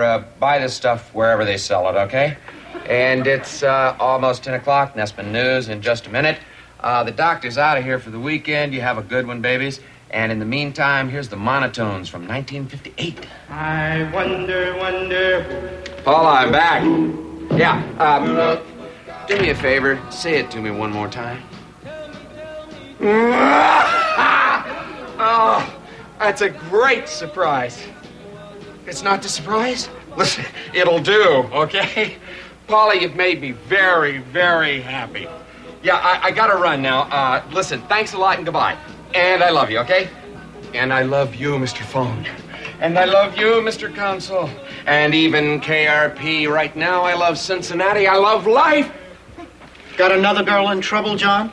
Buy this stuff wherever they sell it, okay? And it's almost 10 o'clock. Nespin News in just a minute. The doctor's out of here for the weekend. You have a good one, babies. And in the meantime, here's the Monotones from 1958. I wonder. Paula, I'm back. Yeah, do me a favor. Say it to me one more time. Oh, that's a great surprise. It's not the surprise? Listen, it'll do, okay? Paula, you've made me very, very happy. Yeah, I gotta run now. Listen, thanks a lot and goodbye. And I love you, okay? And I love you, Mr. Phone. And I love you, Mr. Counsel. And even KRP. Right now, I love Cincinnati. I love life. Got another girl in trouble, John?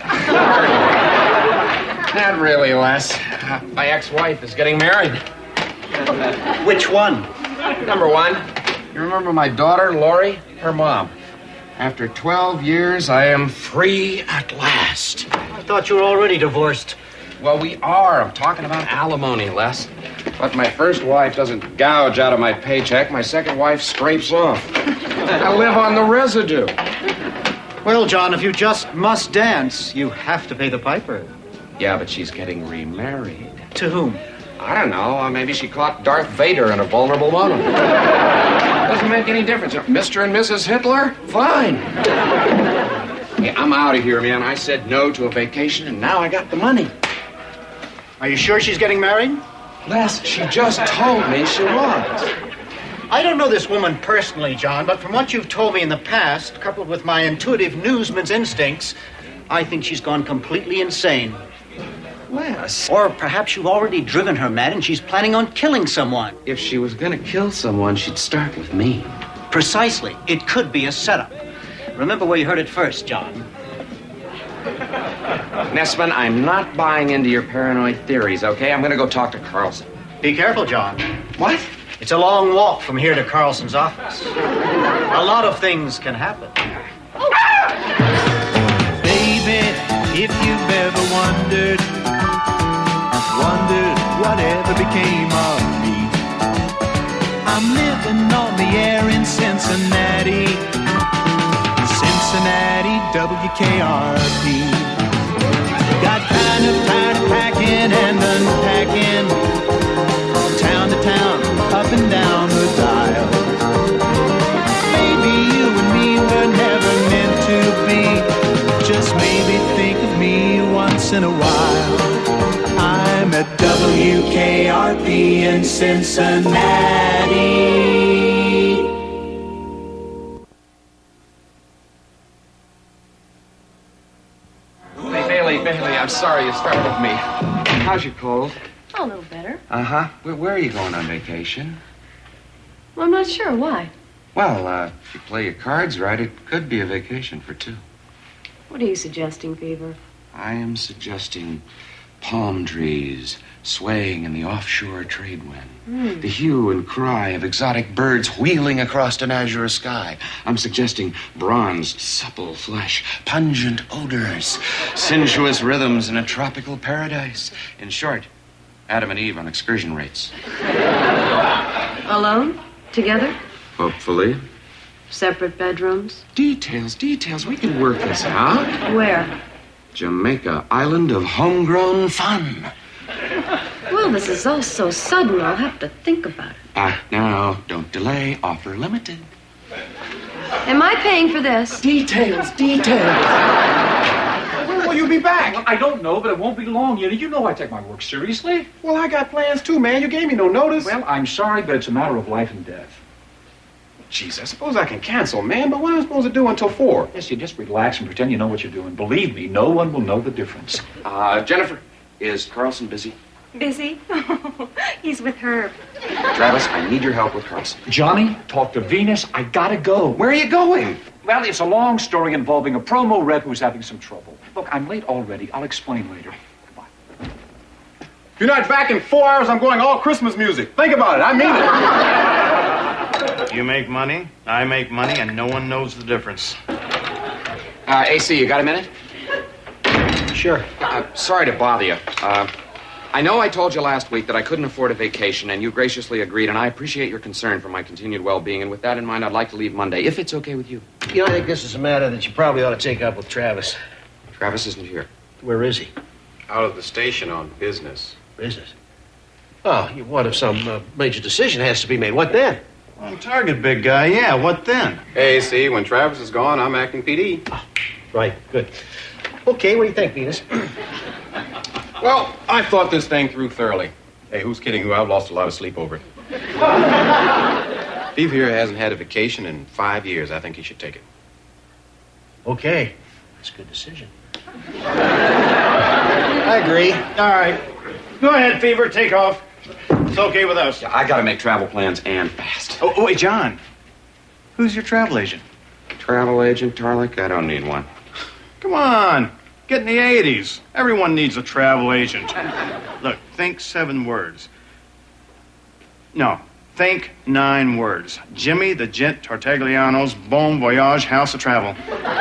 Not really, Les. My ex-wife is getting married. Which one? Number one. You remember my daughter, Lori? Her mom. After 12 years, I am free at last. I thought you were already divorced. Well, we are. I'm talking about alimony, Les. But my first wife doesn't gouge out of my paycheck. My second wife scrapes off. I live on the residue. Well, John, if you just must dance, you have to pay the piper. Yeah, but she's getting remarried. To whom? I don't know. Maybe she caught Darth Vader in a vulnerable moment. Doesn't make any difference. Mr. and Mrs. Hitler? Fine. Hey, I'm out of here, man. I said no to a vacation, and now I got the money. Are you sure she's getting married? Les, she just told me she was. I don't know this woman personally, John, but from what you've told me in the past, coupled with my intuitive newsman's instincts, I think she's gone completely insane. Les. Or perhaps you've already driven her mad and she's planning on killing someone. If she was going to kill someone, she'd start with me. Precisely. It could be a setup. Remember where you heard it first, John. Nespin, I'm not buying into your paranoid theories, okay? I'm going to go talk to Carlson. Be careful, John. What? It's a long walk from here to Carlson's office. A lot of things can happen. Baby, if you've ever wondered whatever became of me, I'm living on the air in Cincinnati, WKRP. Got kind of tired of packing and unpacking, town to town, up and down the dial. Maybe you and me were never meant to be. Just maybe think of me once in a while. I'm at WKRP in Cincinnati. Bailey, I'm sorry you started with me. How's your cold? Oh, a little better. Uh-huh. Where are you going on vacation? Well, I'm not sure. Why? Well, if you play your cards right, it could be a vacation for two. What are you suggesting, Fever? I am suggesting palm trees swaying in the offshore trade wind. The hue and cry of exotic birds wheeling across an azure sky. I'm suggesting bronzed, supple flesh, pungent odors, sensuous rhythms in a tropical paradise. In short, Adam and Eve on excursion rates. Alone? Together? Hopefully. Separate bedrooms? Details. We can work this out. Where? Jamaica, island of homegrown fun. Well, this is all so sudden. I'll have to think about it. Act now. Don't delay. Offer limited. Am I paying for this? Details. When will you be back? Well, I don't know, but it won't be long. You know I take my work seriously. Well, I got plans too, man. You gave me no notice. Well, I'm sorry, but it's a matter of life and death. Jeez, I suppose I can cancel, man, but what am I supposed to do until 4? Yes, you just relax and pretend you know what you're doing. Believe me, no one will know the difference. Jennifer, is Carlson busy? Busy? He's with Herb. Travis, I need your help with Carlson. Johnny, talk to Venus. I gotta go. Where are you going? Well, it's a long story involving a promo rep who's having some trouble. Look, I'm late already. I'll explain later. Goodbye. If you're not back in 4 hours, I'm going all Christmas music. Think about it. I mean it. You make money, I make money, and no one knows the difference. AC, you got a minute? Sure. Sorry to bother you. I know I told you last week that I couldn't afford a vacation, and you graciously agreed, and I appreciate your concern for my continued well-being, and with that in mind, I'd like to leave Monday, if it's okay with you. You know, I think this is a matter that you probably ought to take up with Travis. Travis isn't here. Where is he? Out of the station on business. Business? Oh, what if some major decision has to be made? What then? On target, big guy. Yeah, what then? Hey, see, when Travis is gone, I'm acting PD. Right, good. Okay, what do you think, Venus? Well, I thought this thing through thoroughly. Hey, who's kidding who? I've lost a lot of sleep over it. Steve here hasn't had a vacation in 5 years. I think he should take it. Okay. That's a good decision. I agree. All right. Go ahead, Fever. Take off. It's okay with us. Yeah, I gotta make travel plans and fast. Oh, wait, John. Who's your travel agent? Travel agent, Tarlik? I don't need one. Come on. Get in the 80s. Everyone needs a travel agent. Look, think 7 words. No, think 9 words. Jimmy the Gent Tartagliano's Bon Voyage House of Travel.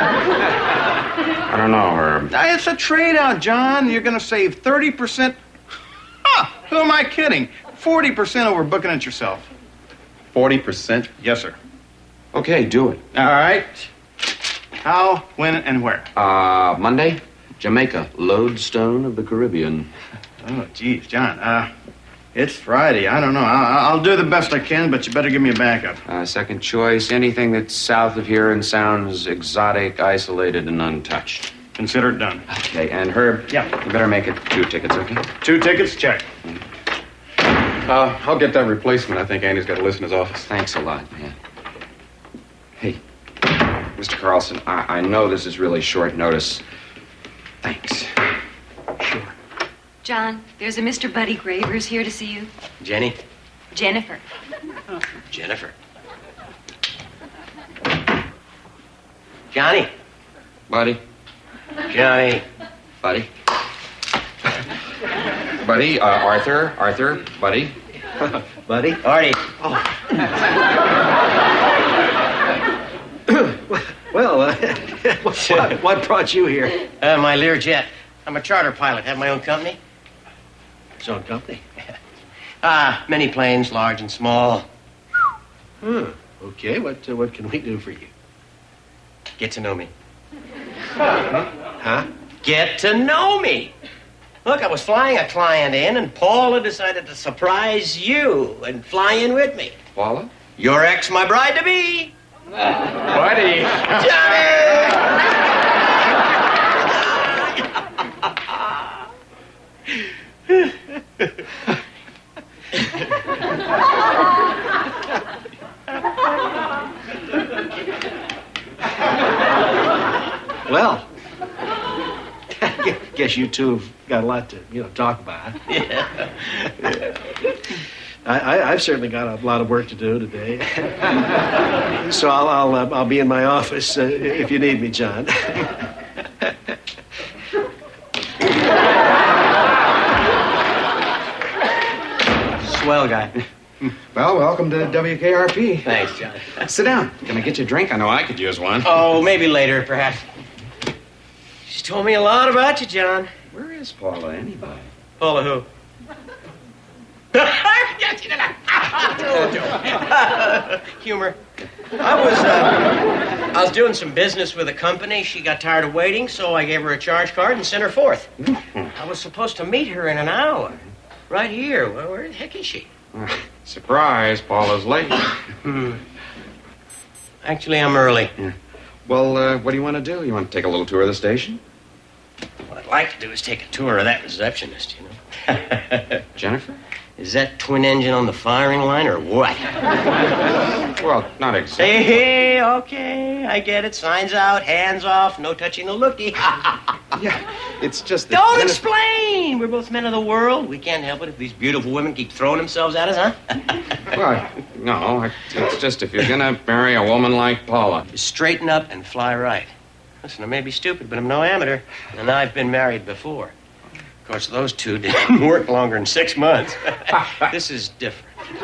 I don't know, Herb. It's a trade-out, John. You're going to save 30%. Huh, who am I kidding? 40% over booking it yourself. 40%? Yes, sir. Okay, do it. All right. How, when, and where? Monday, Jamaica, lodestone of the Caribbean. Oh, geez, John. It's Friday. I don't know. I'll do the best I can, but you better give me a backup. Second choice, anything that's south of here and sounds exotic, isolated, and untouched. Consider it done. Okay, and Herb, Yeah. you better make it 2 tickets, okay? 2 tickets, check. I'll get that replacement. I think Andy's got a list in his office. Thanks a lot, man. Hey, Mr. Carlson, I know this is really short notice. Thanks. Sure. John, there's a Mr. Buddy Gravers here to see you. Jenny? Jennifer. Jennifer. Johnny. Buddy. Johnny. Buddy. Buddy, Arthur, Buddy. Buddy? Artie. Oh. Well, what brought you here? My Learjet. I'm a charter pilot. Have my own company. His own company? Many planes, large and small. Okay, what can we do for you? Get to know me. Huh? Get to know me. Look, I was flying a client in, and Paula decided to surprise you and fly in with me. Paula? Your ex, my bride-to-be. Buddy. Well, guess you two have got a lot to, talk about. Yeah. I've certainly got a lot of work to do today. So I'll be in my office if you need me, John. Swell guy. Well, welcome to WKRP. Thanks, John. Sit down. Can I get you a drink? I know I could use one. Oh, maybe later, perhaps. She told me a lot about you, John. Where is Paula, anybody? Paula who? Humor. I was doing some business with a company. She got tired of waiting, so I gave her a charge card and sent her forth. I was supposed to meet her in an hour. Right here. Where the heck is she? Surprise, Paula's late. Actually, I'm early. Yeah. Well, what do you want to do? You want to take a little tour of the station? What I'd like to do is take a tour of that receptionist, Jennifer? Is that twin engine on the firing line or what? Well, not exactly. Hey, okay, I get it. Signs out, hands off, no touching the lookie. Yeah, it's just that... Don't explain! We're both men of the world. We can't help it if these beautiful women keep throwing themselves at us, huh? Well, no, it's just if you're going to marry a woman like Paula... Straighten up and fly right. Listen, I may be stupid, but I'm no amateur. And I've been married before. Of course, those two didn't work longer than 6 months. This is different.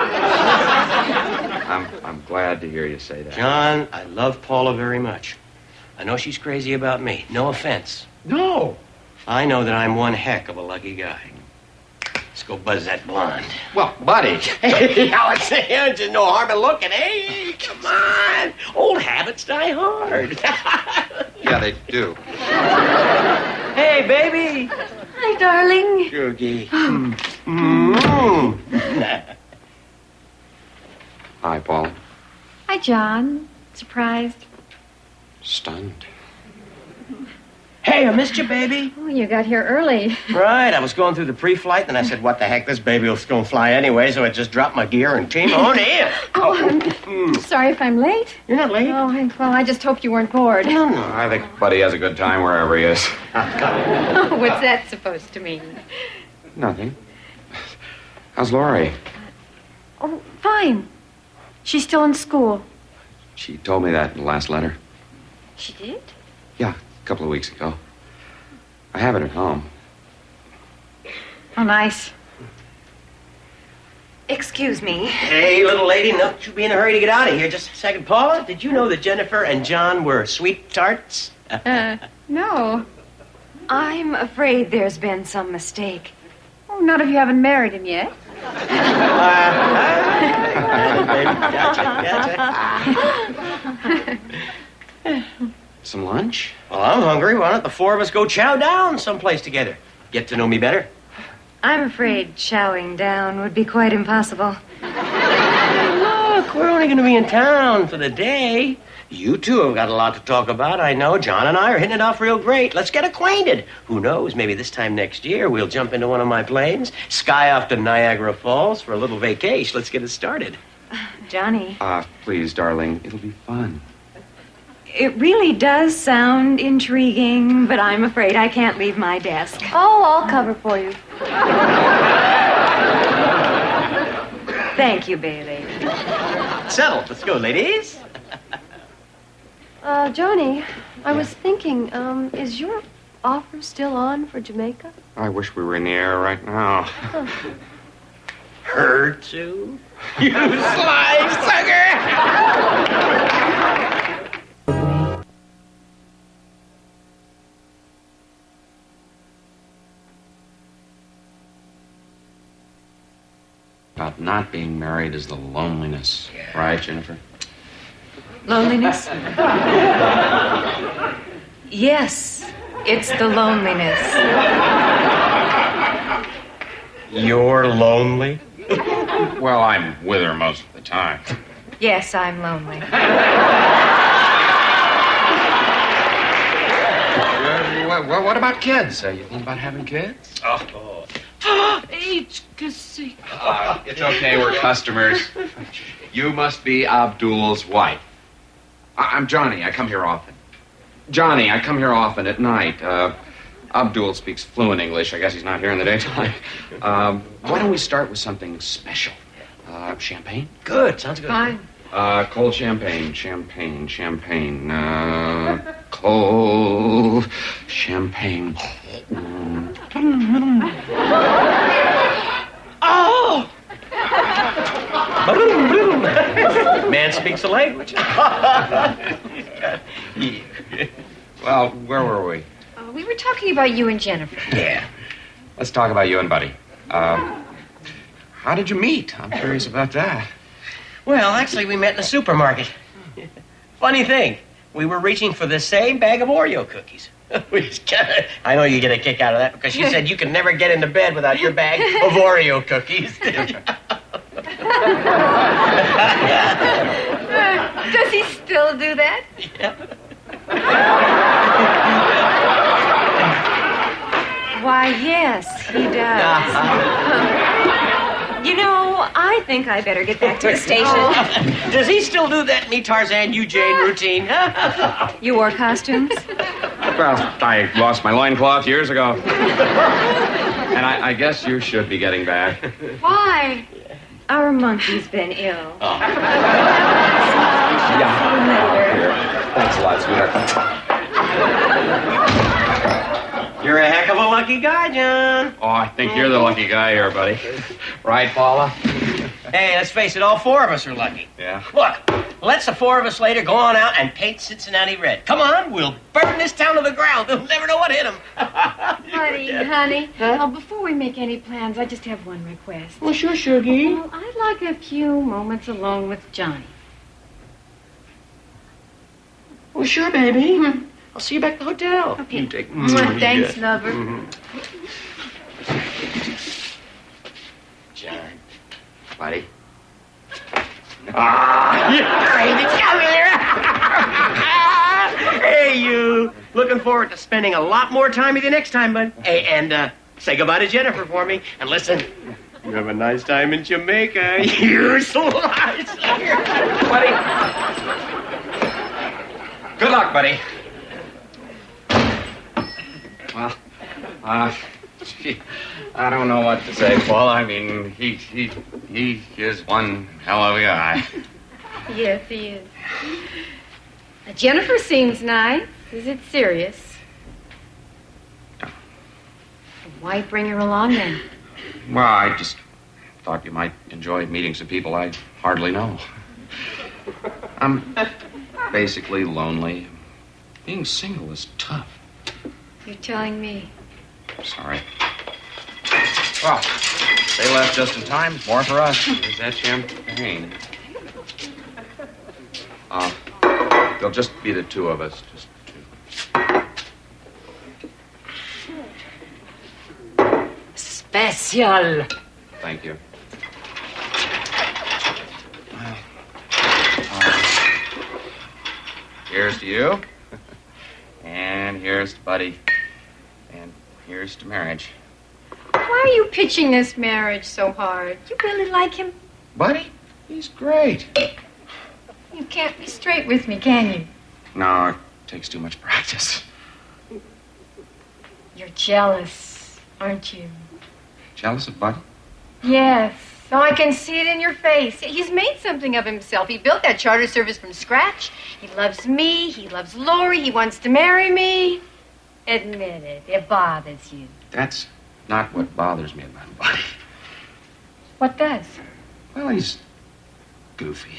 I'm glad to hear you say that. John, I love Paula very much. I know she's crazy about me. No offense. No. I know that I'm one heck of a lucky guy. Let's go buzz that blonde. Well, buddy. Hey, Alex, there's no harm in looking. Hey, come on. Old habits die hard. Yeah, they do. Hey, baby. Hi, darling. Joogie. Hi, Paul. Hi, John. Surprised? Stunned. Hey, I missed you, baby. Oh, you got here early. Right, I was going through the pre-flight, and I said, what the heck, this baby was going to fly anyway, so I just dropped my gear and came on in. I'm sorry if I'm late. You're not late. Oh, well, I just hoped you weren't bored. No, no. I think Buddy has a good time wherever he is. What's that supposed to mean? Nothing. How's Laurie? Oh, fine. She's still in school. She told me that in the last letter. She did? Yeah, a couple of weeks ago. I have it at home. Oh, nice. Excuse me. Hey, little lady, don't you be in a hurry to get out of here. Just a second. Paula, did you know that Jennifer and John were sweethearts? No. I'm afraid there's been some mistake. Oh, not if you haven't married him yet. Gotcha. Some lunch? Well, I'm hungry. Why don't the four of us go chow down someplace together? Get to know me better. I'm afraid chowing down would be quite impossible. Look, we're only going to be in town for the day. You two have got a lot to talk about, I know. John and I are hitting it off real great. Let's get acquainted. Who knows, maybe this time next year we'll jump into one of my planes, sky off to Niagara Falls for a little vacation. Let's get it started. Johnny. Please, darling. It'll be fun. It really does sound intriguing, but I'm afraid I can't leave my desk. Oh, I'll cover for you. Thank you, Bailey. Settled. Let's go, ladies. Johnny, I was thinking, is your offer still on for Jamaica? I wish we were in the air right now. Her too? You sly sucker! About not being married is the loneliness. Yeah. Right, Jennifer? Loneliness? Yes, it's the loneliness. You're lonely? Well, I'm with her most of the time. Yes, I'm lonely. What about kids? You think about having kids? It's okay, we're customers. You must be Abdul's wife. I'm Johnny. I come here often. Johnny, I come here often at night. Abdul speaks fluent English. I guess he's not here in the daytime. Why don't we start with something special? Champagne? Good. Sounds good. Fine. Cold champagne. Cold champagne. Oh! Man speaks the language. Well, where were we? We were talking about you and Jennifer. Yeah. Let's talk about you and Buddy. How did you meet? I'm curious about that. Well, actually, we met in the supermarket. Funny thing, we were reaching for the same bag of Oreo cookies. I know you get a kick out of that because you said you can never get into bed without your bag of Oreo cookies. Does he still do that? Yeah. Why, yes, he does. You know, I think I better get back to the station. Does he still do that me Tarzan, you Jane routine? You wore costumes? Well, I lost my loincloth years ago. And I guess you should be getting back. Why? Our monkey's been ill. Oh. Yeah. Thanks a lot, sweetheart. You're a heck of a lucky guy, John. Oh, I think you're the lucky guy here, buddy. Right, Paula? Hey, let's face it, all four of us are lucky. Yeah. Look, Let's the four of us later go on out and paint Cincinnati red. Come on, we'll burn this town to the ground. They'll never know what hit them. Honey, before we make any plans, I just have one request. Well, sure, Sugie. Well, I'd like a few moments alone with Johnny. Well, sure, baby. I'll see you back at the hotel. Okay. You take... Thanks, lover. John. Buddy. Ah, come here. Hey, you. Looking forward to spending a lot more time with you next time, bud. Hey, and say goodbye to Jennifer for me. And listen, you have a nice time in Jamaica. You're so nice. Buddy. Good luck, buddy. Well, gee, I don't know what to say, Paul. I mean, he is one hell of a guy. Yes, he is. Jennifer seems nice. Is it serious? Why bring her along then? Well, I just thought you might enjoy meeting some people I hardly know. I'm basically lonely. Being single is tough. You're telling me. Sorry. Well, they left just in time. More for us. Here's that champagne. There'll just be the two of us. Just two. Special. Thank you. Here's to you. And here's to Buddy. And here's to marriage. Why are you pitching this marriage so hard? You really like him? Buddy? He's great. You can't be straight with me, can you? No, it takes too much practice. You're jealous, aren't you? Jealous of Buddy? Yes. Oh, I can see it in your face. He's made something of himself. He built that charter service from scratch. He loves me. He loves Lori. He wants to marry me. Admit it. It bothers you. That's not what bothers me about Buddy. What does? Well, he's goofy.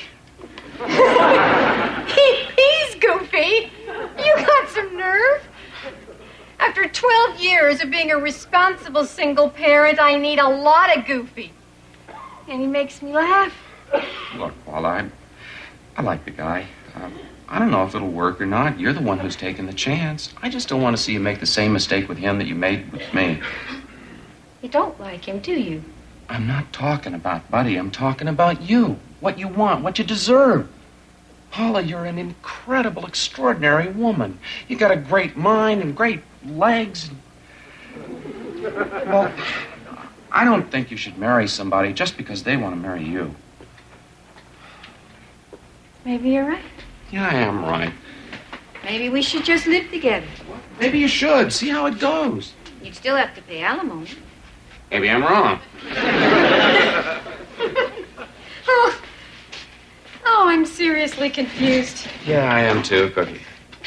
He's goofy. You got some nerve. After 12 years of being a responsible single parent, I need a lot of goofy. And he makes me laugh. Look, Paul, I like the guy. I don't know if it'll work or not. You're the one who's taking the chance. I just don't want to see you make the same mistake with him that you made with me. You don't like him, do you? I'm not talking about Buddy. I'm talking about you. What you want, what you deserve. Paula, you're an incredible, extraordinary woman. You got a great mind and great legs. Well, I don't think you should marry somebody just because they want to marry you. Maybe you're right. Yeah, I am right. Maybe we should just live together. Maybe you should. See how it goes. You'd still have to pay alimony. Maybe I'm wrong. Oh, I'm seriously confused. Yeah, I am too, Cookie.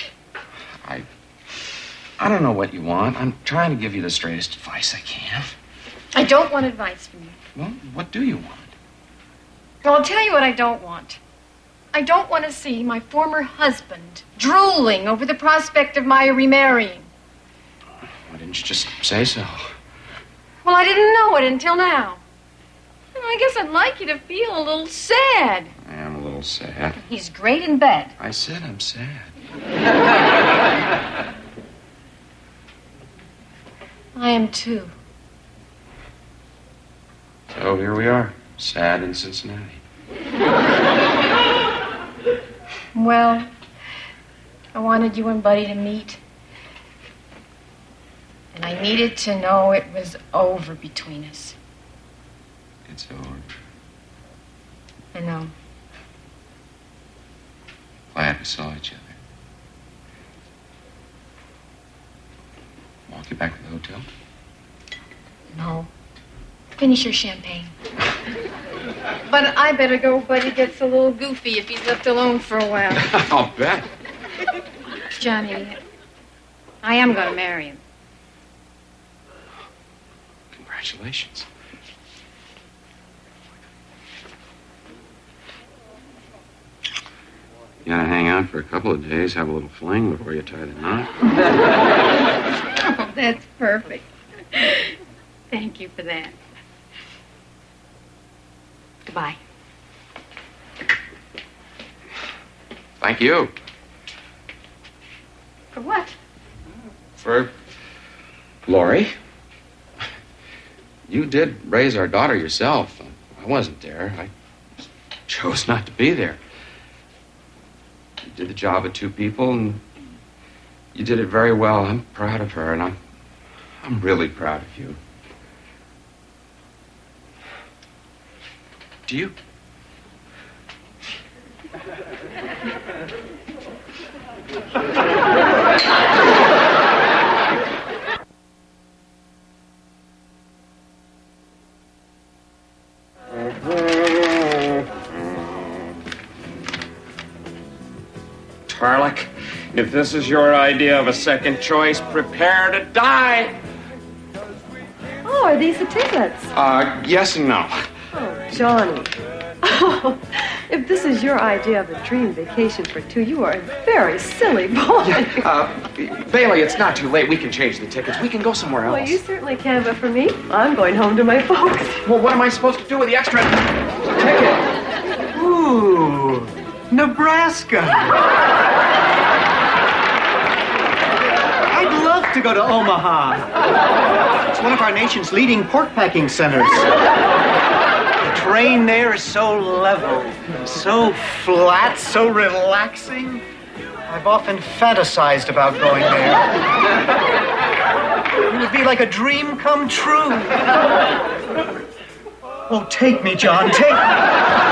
I don't know what you want. I'm trying to give you the straightest advice I can. I don't want advice from you. Well, what do you want? Well, I'll tell you what I don't want. I don't want to see my former husband drooling over the prospect of my remarrying. Why didn't you just say so? Well, I didn't know it until now. Well, I guess I'd like you to feel a little sad. I am a little sad. He's great in bed. I said I'm sad. I am too. So here we are, sad in Cincinnati. Well, I wanted you and Buddy to meet. And I needed to know it was over between us. It's over. I know. Glad we saw each other. Walk you back to the hotel? No. Finish your champagne. But I better go. Buddy gets a little goofy if he's left alone for a while. I'll bet. Johnny, I am going to marry him. Congratulations. You gotta hang out for a couple of days, have a little fling before you tie the knot. Oh, that's perfect. Thank you for that. Goodbye. Thank you. For what? For Lori. You did raise our daughter yourself. I wasn't there. I chose not to be there. You did the job of two people, and you did it very well. I'm proud of her, and I'm really proud of you. Do you? Tarlick, if this is your idea of a second choice, prepare to die. Oh, are these the tickets? Yes and no. Oh, Johnny. Oh, if this is your idea of a dream vacation for two, you are a very silly boy. Bailey, it's not too late. We can change the tickets. We can go somewhere else. Well, you certainly can, but for me, I'm going home to my folks. Well, what am I supposed to do with the extra ticket? Ooh, Nebraska. I'd love to go to Omaha. It's one of our nation's leading pork packing centers. The terrain there is so level, so flat, so relaxing. I've often fantasized about going there. It would be like a dream come true. Oh, take me, John, take me.